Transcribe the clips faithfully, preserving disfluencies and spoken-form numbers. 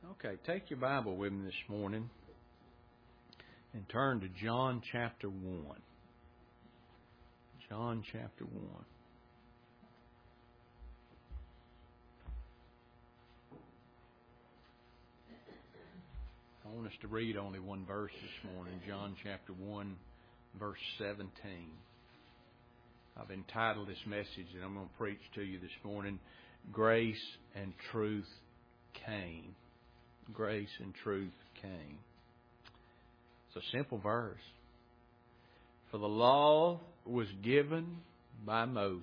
Okay, take your Bible with me this morning and turn to John chapter one. John chapter one. I want us to read only one verse this morning, John chapter one, verse seventeen. I've entitled this message that I'm going to preach to you this morning, Grace and Truth Came. Grace and truth came. It's a simple verse. For the law was given by Moses,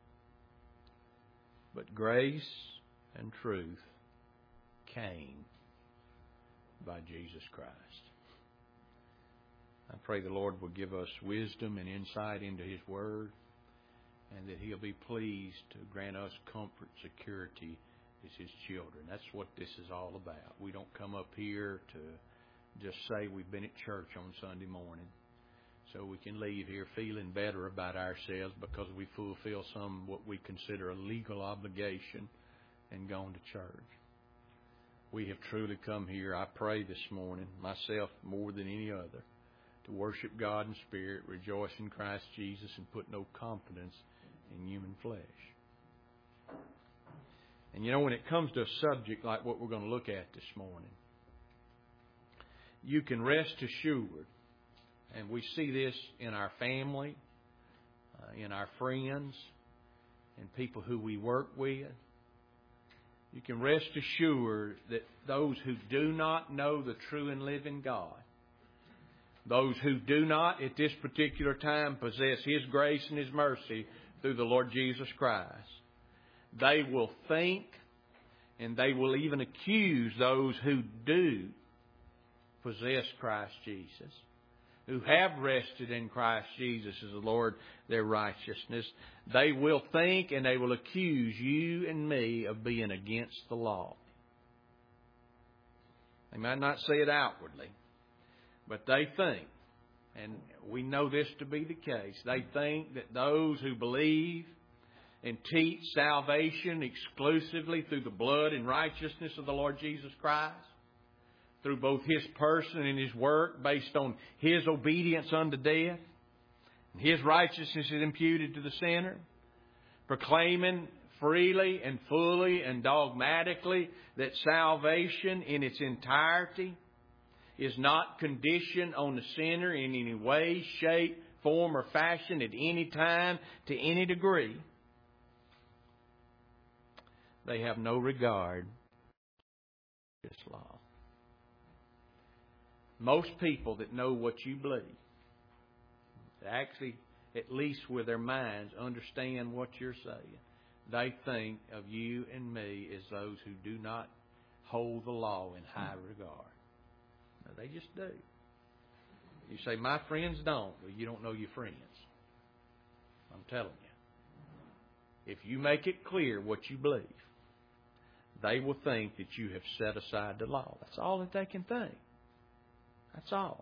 but grace and truth came by Jesus Christ. I pray the Lord will give us wisdom and insight into His Word, and that He'll be pleased to grant us comfort, security, is His children. That's what this is all about. We don't come up here to just say we've been at church on Sunday morning so we can leave here feeling better about ourselves because we fulfill some what we consider a legal obligation and gone to church. We have truly come here, I pray this morning, myself more than any other, to worship God in spirit, rejoice in Christ Jesus, and put no confidence in human flesh. And you know, when it comes to a subject like what we're going to look at this morning, you can rest assured, and we see this in our family, uh, in our friends, and people who we work with. You can rest assured that those who do not know the true and living God, those who do not at this particular time possess His grace and His mercy through the Lord Jesus Christ, they will think and they will even accuse those who do possess Christ Jesus, who have rested in Christ Jesus as the Lord, their righteousness. They will think and they will accuse you and me of being against the law. They might not say it outwardly, but they think, and we know this to be the case, they think that those who believe and teach salvation exclusively through the blood and righteousness of the Lord Jesus Christ, through both His person and His work based on His obedience unto death, and His righteousness is imputed to the sinner, proclaiming freely and fully and dogmatically that salvation in its entirety is not conditioned on the sinner in any way, shape, form, or fashion at any time, to any degree. They have no regard for this law. Most people that know what you believe, actually, at least with their minds, understand what you're saying. They think of you and me as those who do not hold the law in high regard. No, they just do. You say, my friends don't. Well, you don't know your friends. I'm telling you. If you make it clear what you believe, they will think that you have set aside the law. That's all that they can think. That's all.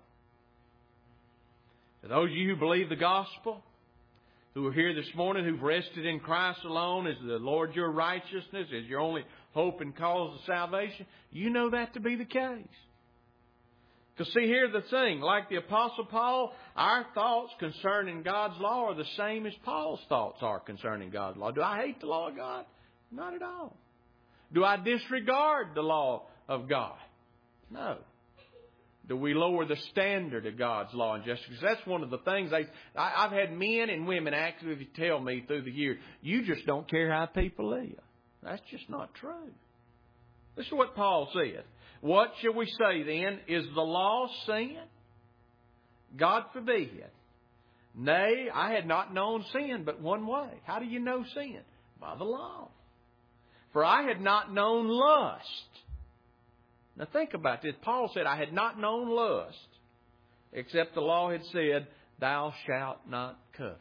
To those of you who believe the gospel, who are here this morning, who've rested in Christ alone as the Lord your righteousness, as your only hope and cause of salvation, you know that to be the case. Because see, here's the thing. Like the Apostle Paul, our thoughts concerning God's law are the same as Paul's thoughts are concerning God's law. Do I hate the law of God? Not at all. Do I disregard the law of God? No. Do we lower the standard of God's law and justice? Because that's one of the things they, I, I've had men and women actually tell me through the years, you just don't care how people live. That's just not true. This is what Paul said. What shall we say then? Is the law sin? God forbid. Nay, I had not known sin but one way. How do you know sin? By the law. For I had not known lust. Now think about this. Paul said, I had not known lust, except the law had said, thou shalt not covet.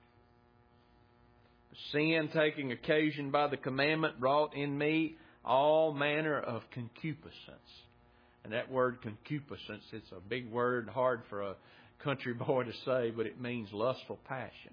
Sin, taking occasion by the commandment, brought in me all manner of concupiscence. And that word concupiscence, it's a big word, hard for a country boy to say, but it means lustful passions.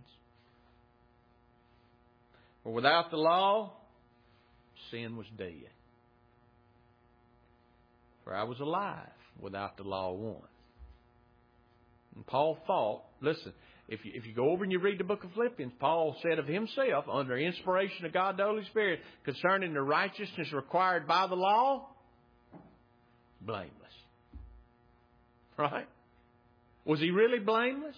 For without the law, sin was dead. For I was alive without the law once. And Paul thought, listen, if you, if you go over and you read the book of Philippians, Paul said of himself, under inspiration of God the Holy Spirit, concerning the righteousness required by the law, blameless. Right? Was he really blameless?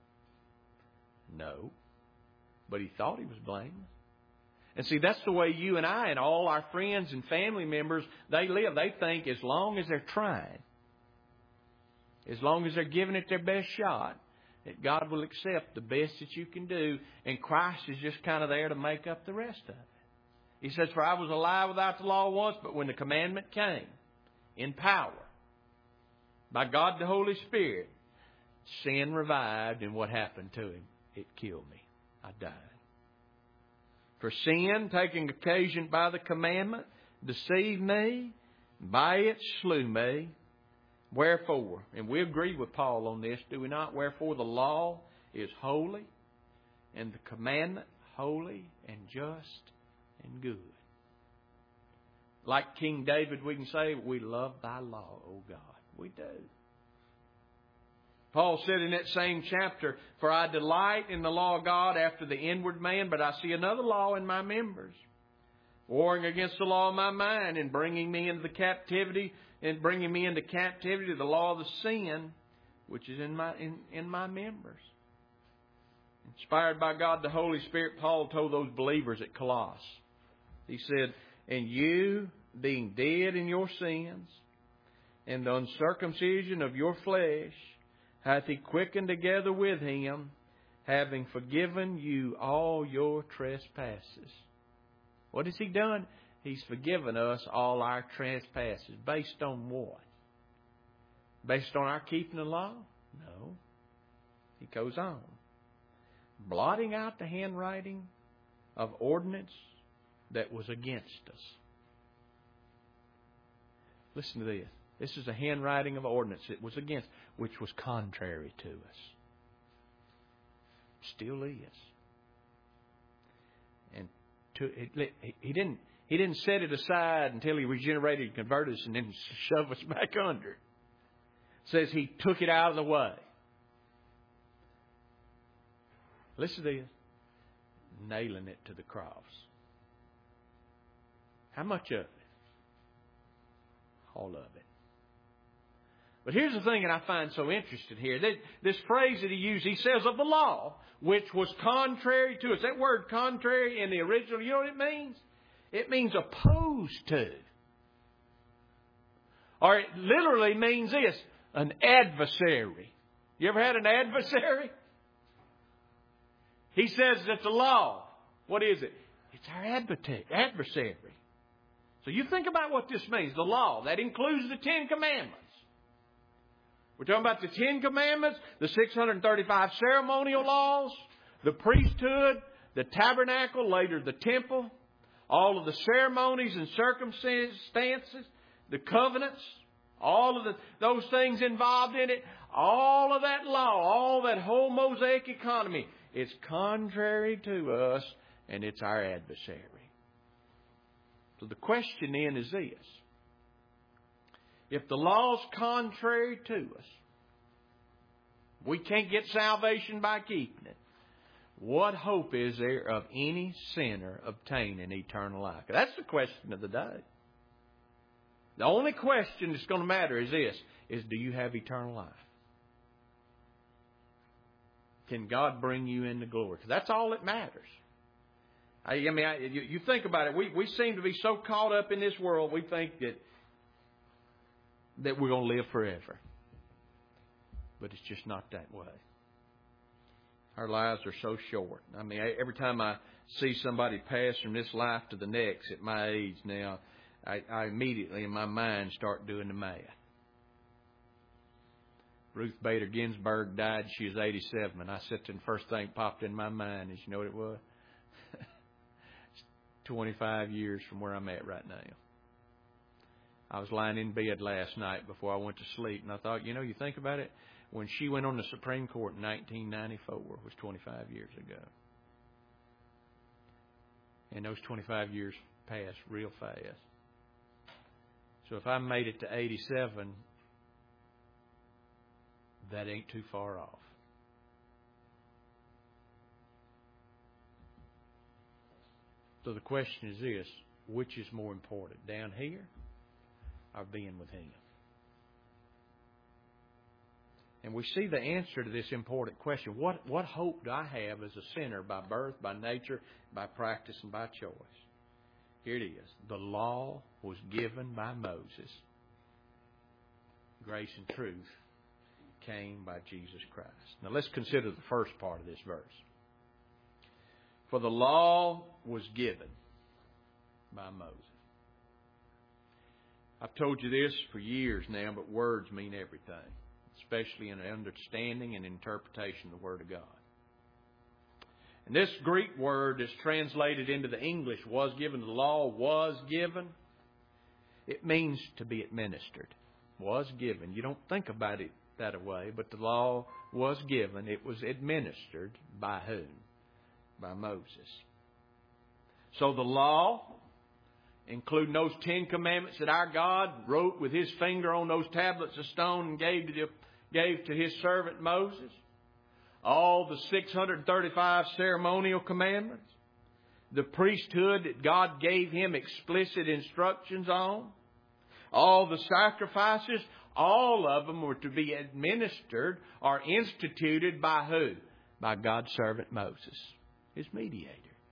No. But he thought he was blameless. And see, that's the way you and I and all our friends and family members, they live. They think as long as they're trying, as long as they're giving it their best shot, that God will accept the best that you can do, and Christ is just kind of there to make up the rest of it. He says, for I was alive without the law once, but when the commandment came in power, by God the Holy Spirit, sin revived, and what happened to him? It killed me. I died. For sin, taking occasion by the commandment, deceived me, by it slew me. Wherefore, and we agree with Paul on this, do we not? Wherefore the law is holy, and the commandment holy and just and good. Like King David, we can say, we love thy law, O God. We do. Paul said in that same chapter, for I delight in the law of God after the inward man, but I see another law in my members, warring against the law of my mind, and bringing me into the captivity, and bringing me into captivity to the law of the sin, which is in my in, in my members. Inspired by God the Holy Spirit, Paul told those believers at Colossus, he said, and you, being dead in your sins, and the uncircumcision of your flesh, hath he quickened together with him, having forgiven you all your trespasses. What has he done? He's forgiven us all our trespasses. Based on what? Based on our keeping the law? No. He goes on. Blotting out the handwriting of ordinance that was against us. Listen to this. This is a handwriting of ordinance that was against, which was contrary to us. Still is. And to, it, he didn't he didn't set it aside until he regenerated and converted us and then shove us back under it. It says he took it out of the way. Listen to this. Nailing it to the cross. How much of it? All of it. But here's the thing that I find so interesting here. This phrase that he used, he says of the law, which was contrary to us. That word contrary in the original, you know what it means? It means opposed to. Or it literally means this, an adversary. You ever had an adversary? He says that the law, what is it? It's our adversary. So you think about what this means. The law, that includes the Ten Commandments. We're talking about the Ten Commandments, the six hundred thirty-five ceremonial laws, the priesthood, the tabernacle, later the temple, all of the ceremonies and circumstances, the covenants, all of the, those things involved in it, all of that law, all that whole Mosaic economy, it's contrary to us and it's our adversary. So the question then is this. If the law's contrary to us, we can't get salvation by keeping it, what hope is there of any sinner obtaining eternal life? That's the question of the day. The only question that's going to matter is this, is do you have eternal life? Can God bring you into glory? Because that's all that matters. I, I mean, I, you, you think about it. We, we seem to be so caught up in this world, we think that that we're going to live forever. But it's just not that way. Our lives are so short. I mean, every time I see somebody pass from this life to the next at my age now, I, I immediately in my mind start doing the math. Ruth Bader Ginsburg died. She was eighty-seven. And I sat there and the first thing popped in my mind is, you know what it was? It's twenty-five years from where I'm at right now. I was lying in bed last night before I went to sleep, and I thought, you know, you think about it, when she went on the Supreme Court in nineteen ninety-four, was twenty-five years ago. And those twenty-five years passed real fast. So if I made it to eighty-seven, that ain't too far off. So the question is this: which is more important, down here or being with Him? And we see the answer to this important question. What, what hope do I have as a sinner by birth, by nature, by practice, and by choice? Here it is. The law was given by Moses. Grace and truth came by Jesus Christ. Now let's consider the first part of this verse. For the law was given by Moses. I've told you this for years now, but words mean everything, especially in understanding and interpretation of the Word of God. And this Greek word is translated into the English was given. The law was given. It means to be administered. Was given. You don't think about it that way, but the law was given. It was administered by whom? By Moses. So the law, including those Ten Commandments that our God wrote with His finger on those tablets of stone and gave to, the, gave to His servant Moses, all the six hundred thirty-five ceremonial commandments, the priesthood that God gave him explicit instructions on, all the sacrifices, all of them were to be administered or instituted by who? By God's servant Moses, His mediator.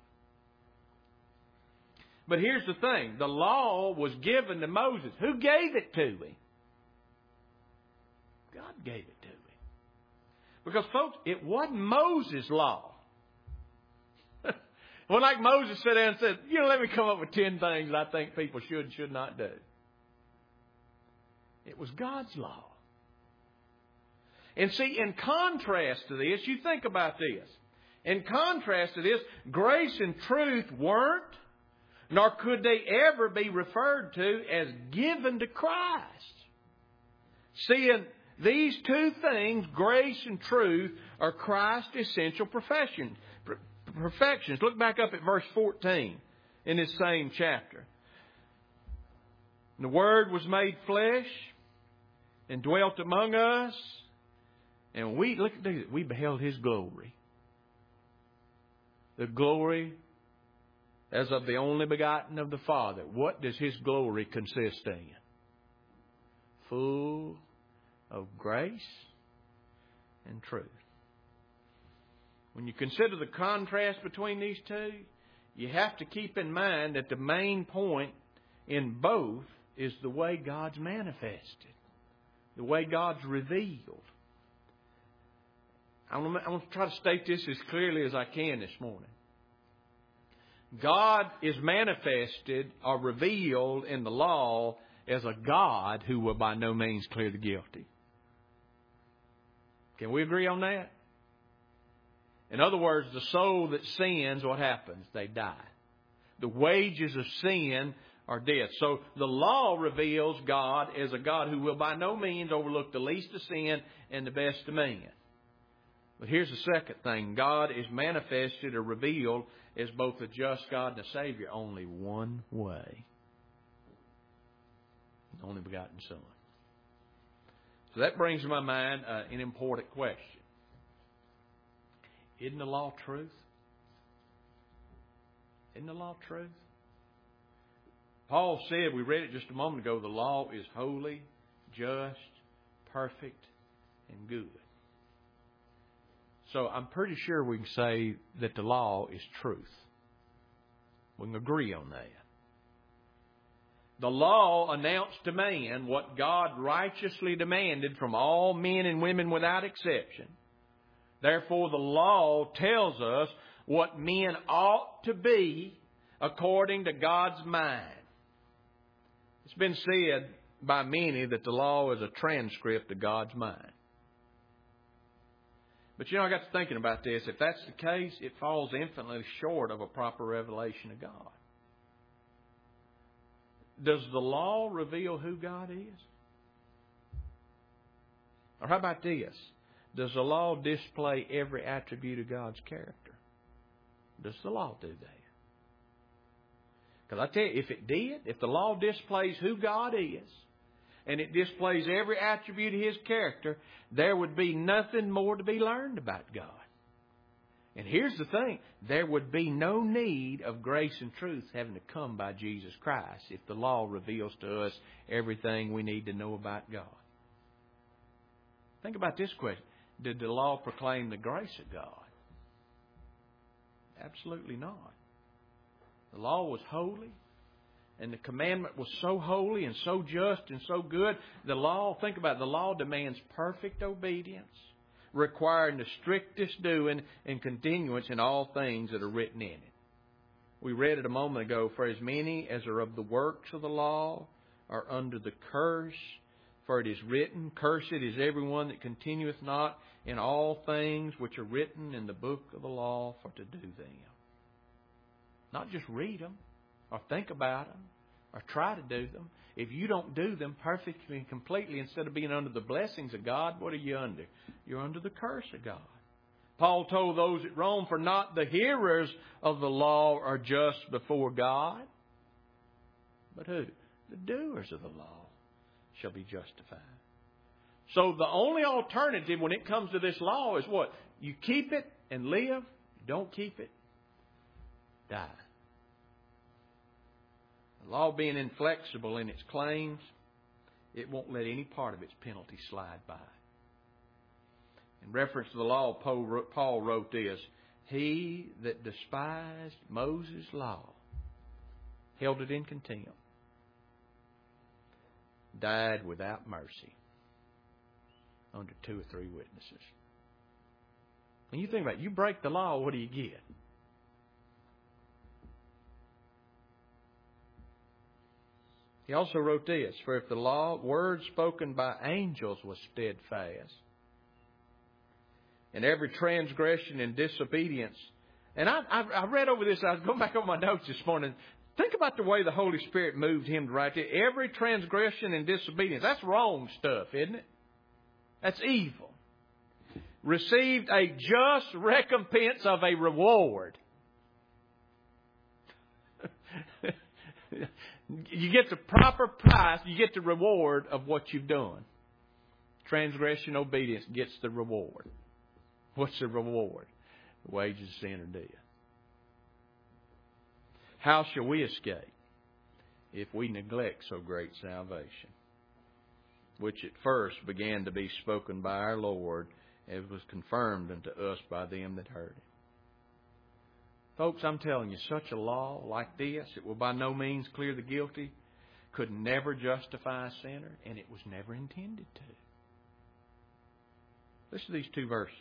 But here's the thing. The law was given to Moses. Who gave it to him? God gave it to him. Because, folks, it wasn't Moses' law. Well, like Moses sat down and said, you know, let me come up with ten things I think people should and should not do. It was God's law. And see, in contrast to this, you think about this. In contrast to this, grace and truth weren't, nor could they ever be referred to as given to Christ. Seeing these two things, grace and truth, are Christ's essential perfection, perfections. Look back up at verse fourteen in this same chapter. The Word was made flesh and dwelt among us, and we, look at this, we beheld His glory. The glory as of the only begotten of the Father. What does His glory consist in? Full of grace and truth. When you consider the contrast between these two, you have to keep in mind that the main point in both is the way God's manifested, the way God's revealed. I want to try to state this as clearly as I can this morning. God is manifested or revealed in the law as a God who will by no means clear the guilty. Can we agree on that? In other words, the soul that sins, what happens? They die. The wages of sin are death. So the law reveals God as a God who will by no means overlook the least of sin and the best of men. But here's the second thing. God is manifested or revealed as both a just God and a Savior only one way. The only begotten Son. So that brings to my mind uh, an important question. Isn't the law truth? Isn't the law truth? Paul said, we read it just a moment ago, the law is holy, just, perfect, and good. So I'm pretty sure we can say that the law is truth. We can agree on that. The law announced to man what God righteously demanded from all men and women without exception. Therefore, the law tells us what men ought to be according to God's mind. It's been said by many that the law is a transcript of God's mind. But you know, I got to thinking about this. If that's the case, it falls infinitely short of a proper revelation of God. Does the law reveal who God is? Or how about this? Does the law display every attribute of God's character? Does the law do that? Because I tell you, if it did, if the law displays who God is, and it displays every attribute of His character, there would be nothing more to be learned about God. And here's the thing, there would be no need of grace and truth having to come by Jesus Christ if the law reveals to us everything we need to know about God. Think about this question. Did the law proclaim the grace of God? Absolutely not. The law was holy, and the commandment was so holy and so just and so good. The law, think about it, the law demands perfect obedience, requiring the strictest doing and continuance in all things that are written in it. We read it a moment ago, for as many as are of the works of the law are under the curse, for it is written, cursed is everyone that continueth not in all things which are written in the book of the law for to do them. Not just read them or think about them or try to do them. If you don't do them perfectly and completely, instead of being under the blessings of God, what are you under? You're under the curse of God. Paul told those at Rome, for not the hearers of the law are just before God, but who? The doers of the law shall be justified. So the only alternative when it comes to this law is what? You keep it and live. You don't keep it, die. The law being inflexible in its claims, it won't let any part of its penalty slide by. In reference to the law, Paul wrote this, he that despised Moses' law, held it in contempt, died without mercy under two or three witnesses. And you think about it, you break the law, what do you get? He also wrote this, for if the law, word spoken by angels was steadfast, and every transgression and disobedience. And I, I, I read over this, I was going back over my notes this morning. Think about the way the Holy Spirit moved him to write it. Every transgression and disobedience. That's wrong stuff, isn't it? That's evil. Received a just recompense of a reward. You get the proper price. You get the reward of what you've done. Transgression, obedience gets the reward. What's the reward? The wages of sin are death. How shall we escape if we neglect so great salvation, which at first began to be spoken by our Lord, as was confirmed unto us by them that heard it? Folks, I'm telling you, such a law like this, it will by no means clear the guilty, could never justify a sinner, and it was never intended to. Listen to these two verses.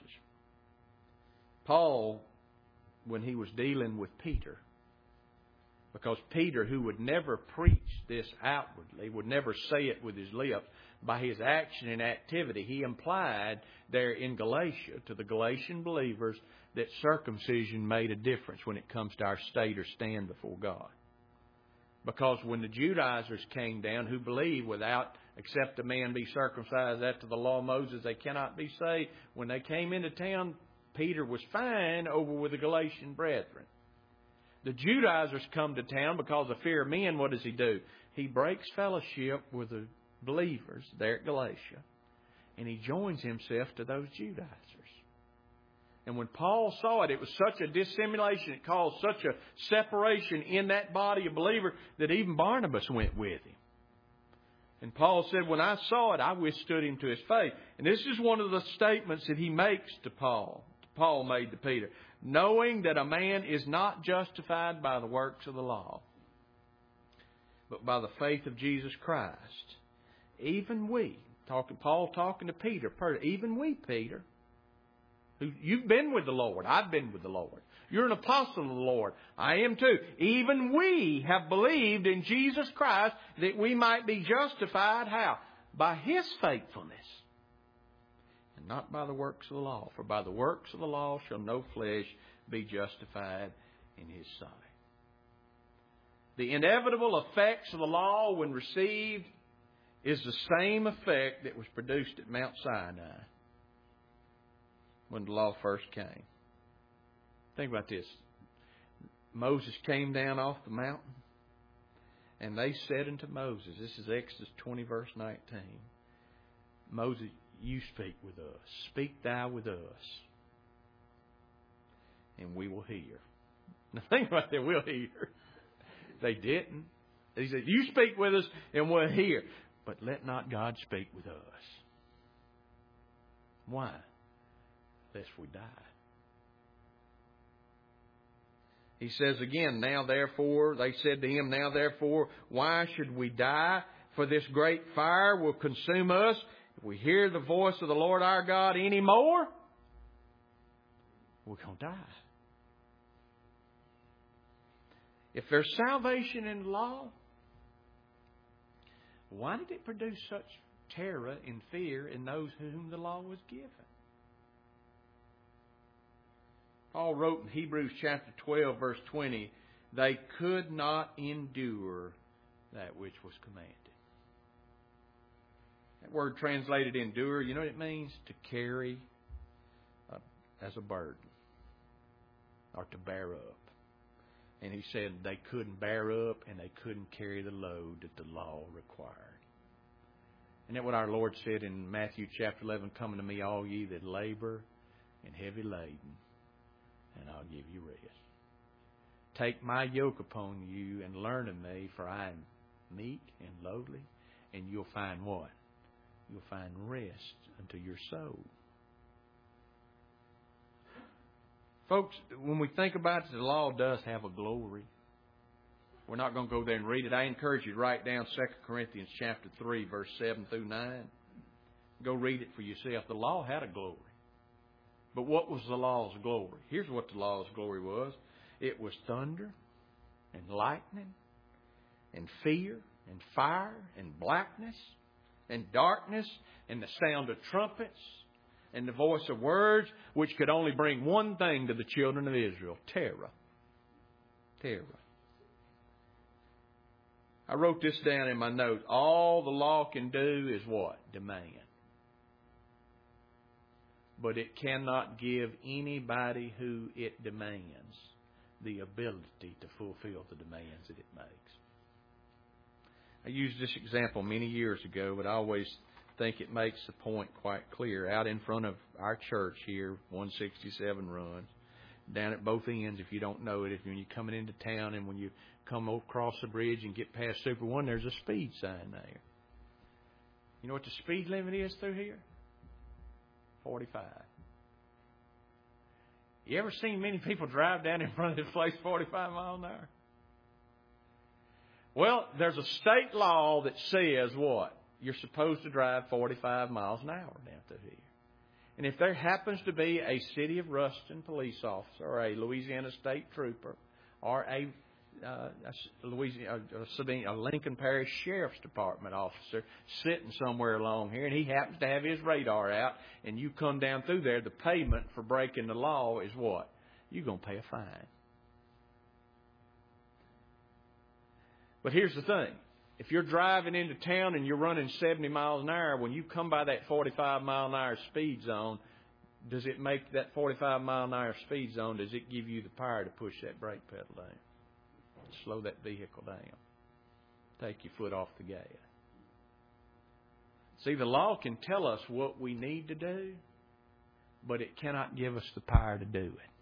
Paul, when he was dealing with Peter, because Peter, who would never preach this outwardly, would never say it with his lips, by his action and activity, he implied there in Galatia to the Galatian believers that circumcision made a difference when it comes to our state or stand before God. Because when the Judaizers came down, who believed without except a man be circumcised after the law of Moses, they cannot be saved. When they came into town, Peter was fine over with the Galatian brethren. The Judaizers come to town because of fear of men. What does he do? He breaks fellowship with the believers there at Galatia, and he joins himself to those Judaizers. And when Paul saw it, it was such a dissimulation, it caused such a separation in that body of believers that even Barnabas went with him. And Paul said, when I saw it, I withstood him to his face. And this is one of the statements that he makes to Paul. Paul made to Peter. Knowing that a man is not justified by the works of the law, but by the faith of Jesus Christ. Even we, talking Paul talking to Peter, even we, Peter, who you've been with the Lord. I've been with the Lord. You're an apostle of the Lord. I am too. Even we have believed in Jesus Christ that we might be justified. How? By His faithfulness. And not by the works of the law. For by the works of the law shall no flesh be justified in His sight. The inevitable effects of the law when received is the same effect that was produced at Mount Sinai when the law first came. Think about this. Moses came down off the mountain. And they said unto Moses, this is Exodus twenty, verse nineteen, Moses, you speak with us. Speak thou with us, and we will hear. Now think about that, we'll hear. They didn't. He said, you speak with us, and we'll hear. But let not God speak with us. Why? Lest we die. He says again, now therefore, they said to him, now therefore, why should we die? For this great fire will consume us. If we hear the voice of the Lord our God any more, we're going to die. If there's salvation in the law, why did it produce such terror and fear in those whom the law was given? Paul wrote in Hebrews chapter twelve, verse twenty, they could not endure that which was commanded. That word translated endure, you know what it means? To carry uh, as a burden or to bear up. And he said they couldn't bear up and they couldn't carry the load that the law required. Isn't that what our Lord said in Matthew chapter eleven? Come unto me, all ye that labor and heavy laden, and I'll give you rest. Take my yoke upon you and learn of me, for I am meek and lowly, and you'll find what? You'll find rest unto your soul. Folks, when we think about it, the law does have a glory. We're not going to go there and read it. I encourage you to write down Second Corinthians chapter three, verse seven through nine. Go read it for yourself. The law had a glory. But what was the law's glory? Here's what the law's glory was. It was thunder and lightning and fear and fire and blackness and darkness and the sound of trumpets and the voice of words, which could only bring one thing to the children of Israel: terror. Terror. I wrote this down in my note. All the law can do is what? Demand. But it cannot give anybody who it demands the ability to fulfill the demands that it makes. I used this example many years ago, but I always think it makes the point quite clear. Out in front of our church here, one sixty-seven runs, down at both ends, if you don't know it, if when you're coming into town and when you come across the bridge and get past Super One, there's a speed sign there. You know what the speed limit is through here? forty-five. You ever seen many people drive down in front of this place forty-five miles an hour? Well, there's a state law that says what? You're supposed to drive forty-five miles an hour down through here. And if there happens to be a City of Ruston police officer or a Louisiana State Trooper or a Uh, a, Louisiana, a Lincoln Parish Sheriff's Department officer sitting somewhere along here, and he happens to have his radar out, and you come down through there, the payment for breaking the law is what? You're going to pay a fine. But here's the thing. If you're driving into town and you're running seventy miles an hour, when you come by that forty-five mile an hour speed zone, does it make that forty-five mile an hour speed zone, does it give you the power to push that brake pedal down? Slow that vehicle down. Take your foot off the gas. See, the law can tell us what we need to do, but it cannot give us the power to do it.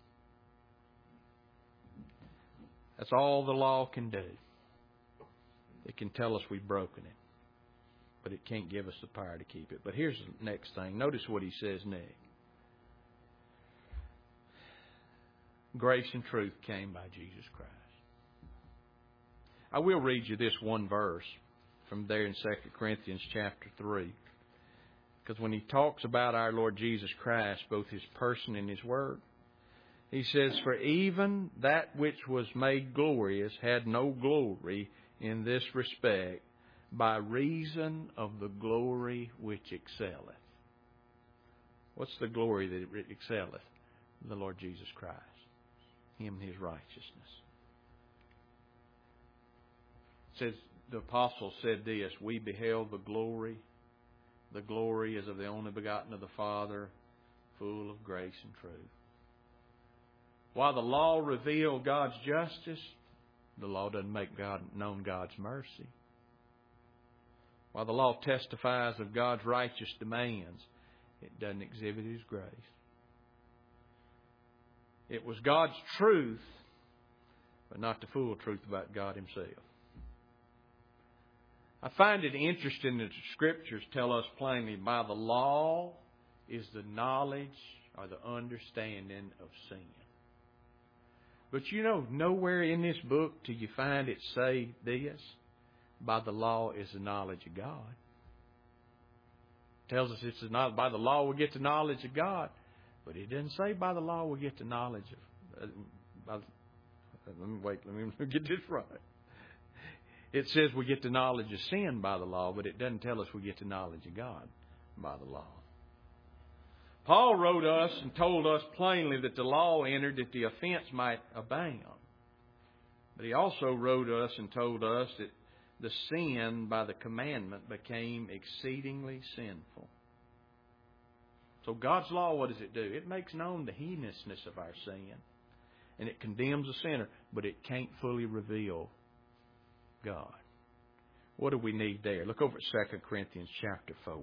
That's all the law can do. It can tell us we've broken it, but it can't give us the power to keep it. But here's the next thing. Notice what he says next. Grace and truth came by Jesus Christ. I will read you this one verse from there in Second Corinthians chapter three. Because when he talks about our Lord Jesus Christ, both His person and His word, he says, for even that which was made glorious had no glory in this respect, by reason of the glory which excelleth. What's the glory that excelleth? The Lord Jesus Christ. Him and His righteousness. Says the apostle said this, we beheld the glory. The glory is of the only begotten of the Father, full of grace and truth. While the law revealed God's justice, the law doesn't make God known God's mercy. While the law testifies of God's righteous demands, it doesn't exhibit His grace. It was God's truth, but not the full truth about God Himself. I find it interesting that the Scriptures tell us plainly, by the law is the knowledge or the understanding of sin. But you know, nowhere in this book do you find it say this, by the law is the knowledge of God. It tells us it's the knowledge, by the law we get the knowledge of God. But it doesn't say by the law we get the knowledge of... Uh, by, let me wait, let me get this right. It says we get the knowledge of sin by the law, but it doesn't tell us we get the knowledge of God by the law. Paul wrote us and told us plainly that the law entered that the offense might abound. But he also wrote us and told us that the sin by the commandment became exceedingly sinful. So God's law, what does it do? It makes known the heinousness of our sin. And it condemns a sinner, but it can't fully reveal God. What do we need there? Look over at Second Corinthians chapter four.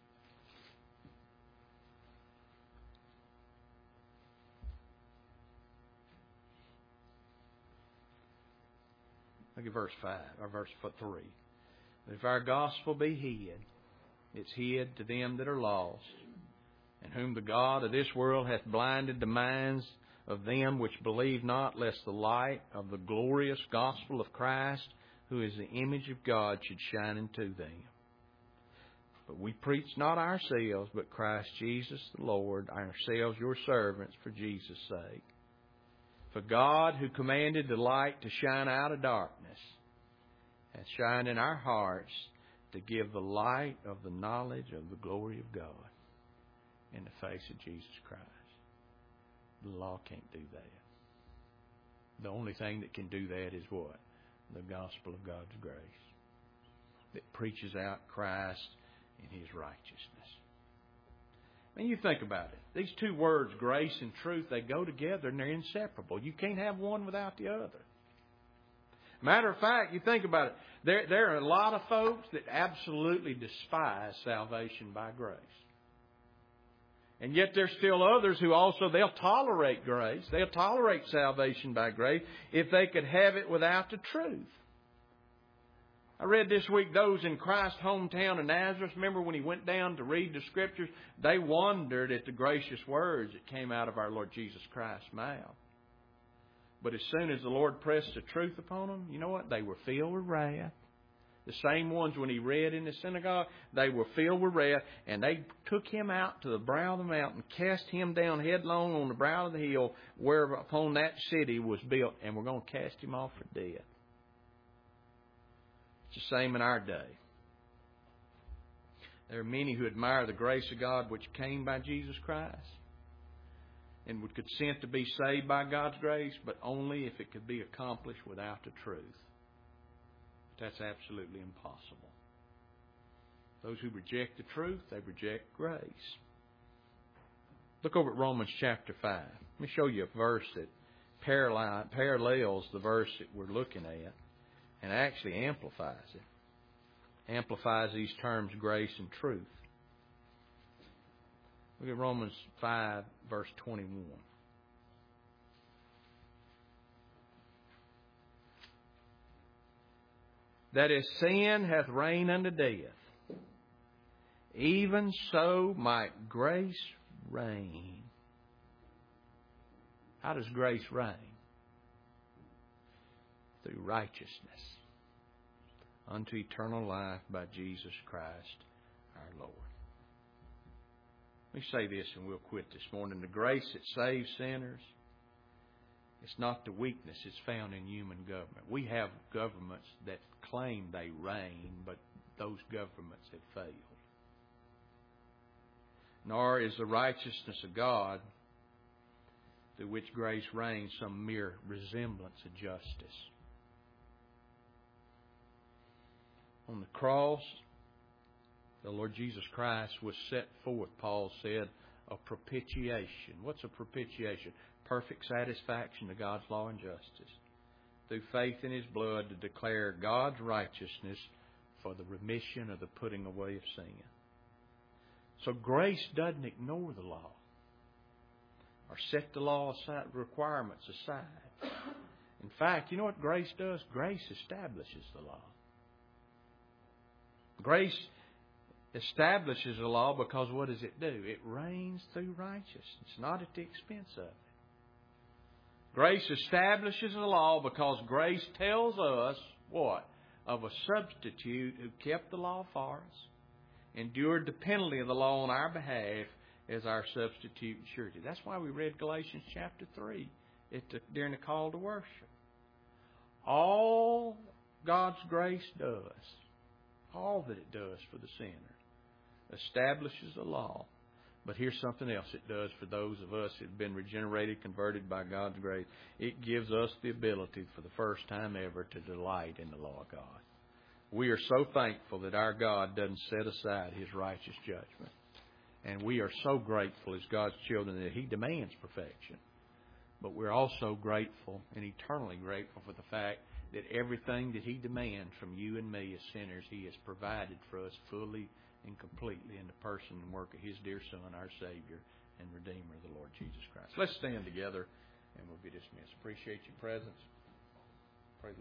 Look at verse five, or verse three. If our gospel be hid, it's hid to them that are lost, and whom the God of this world hath blinded the minds of them which believe not, lest the light of the glorious gospel of Christ, who is the image of God, should shine into them. But we preach not ourselves, but Christ Jesus the Lord, ourselves your servants for Jesus' sake. For God, who commanded the light to shine out of darkness, hath shined in our hearts to give the light of the knowledge of the glory of God in the face of Jesus Christ. The law can't do that. The only thing that can do that is what? The gospel of God's grace that preaches out Christ and His righteousness. I mean, you think about it. These two words, grace and truth, they go together and they're inseparable. You can't have one without the other. Matter of fact, you think about it. There, there are a lot of folks that absolutely despise salvation by grace. And yet there's still others who also, they'll tolerate grace. They'll tolerate salvation by grace if they could have it without the truth. I read this week those in Christ's hometown of Nazareth. Remember when He went down to read the Scriptures? They wondered at the gracious words that came out of our Lord Jesus Christ's mouth. But as soon as the Lord pressed the truth upon them, you know what? They were filled with wrath. The same ones when He read in the synagogue, they were filled with wrath, and they took Him out to the brow of the mountain, cast Him down headlong on the brow of the hill, whereupon that city was built, and we're going to cast Him off for death. It's the same in our day. There are many who admire the grace of God which came by Jesus Christ and would consent to be saved by God's grace, but only if it could be accomplished without the truth. That's absolutely impossible. Those who reject the truth, they reject grace. Look over at Romans chapter five. Let me show you a verse that parallels the verse that we're looking at and actually amplifies it. Amplifies these terms, grace and truth. Look at Romans five, verse twenty-one. That as sin hath reigned unto death, even so might grace reign. How does grace reign? Through righteousness unto eternal life by Jesus Christ our Lord. Let me say this and we'll quit this morning. The grace that saves sinners, it's not the weakness that's found in human government. We have governments that claim they reign, but those governments have failed. Nor is the righteousness of God, through which grace reigns, some mere resemblance of justice. On the cross, the Lord Jesus Christ was set forth, Paul said, a propitiation. What's a propitiation? Perfect satisfaction to God's law and justice. through faith in His blood to declare God's righteousness for the remission or the putting away of sin. So grace doesn't ignore the law or set the law aside, requirements aside. In fact, you know what grace does? Grace establishes the law. Grace establishes the law because what does it do? It reigns through righteousness, not at the expense of it. Grace establishes the law because grace tells us what? Of a substitute who kept the law for us, endured the penalty of the law on our behalf as our substitute and surety. That's why we read Galatians chapter three at the, during the call to worship. All God's grace does, all that it does for the sinner, establishes the law. But here's something else it does for those of us who have been regenerated, converted by God's grace. It gives us the ability for the first time ever to delight in the law of God. We are so thankful that our God doesn't set aside His righteous judgment. And we are so grateful as God's children that He demands perfection. But we're also grateful and eternally grateful for the fact that everything that He demands from you and me as sinners, He has provided for us fully and completely in the person and work of His dear Son, our Savior and Redeemer, the Lord Jesus Christ. Let's stand together and we'll be dismissed. Appreciate your presence.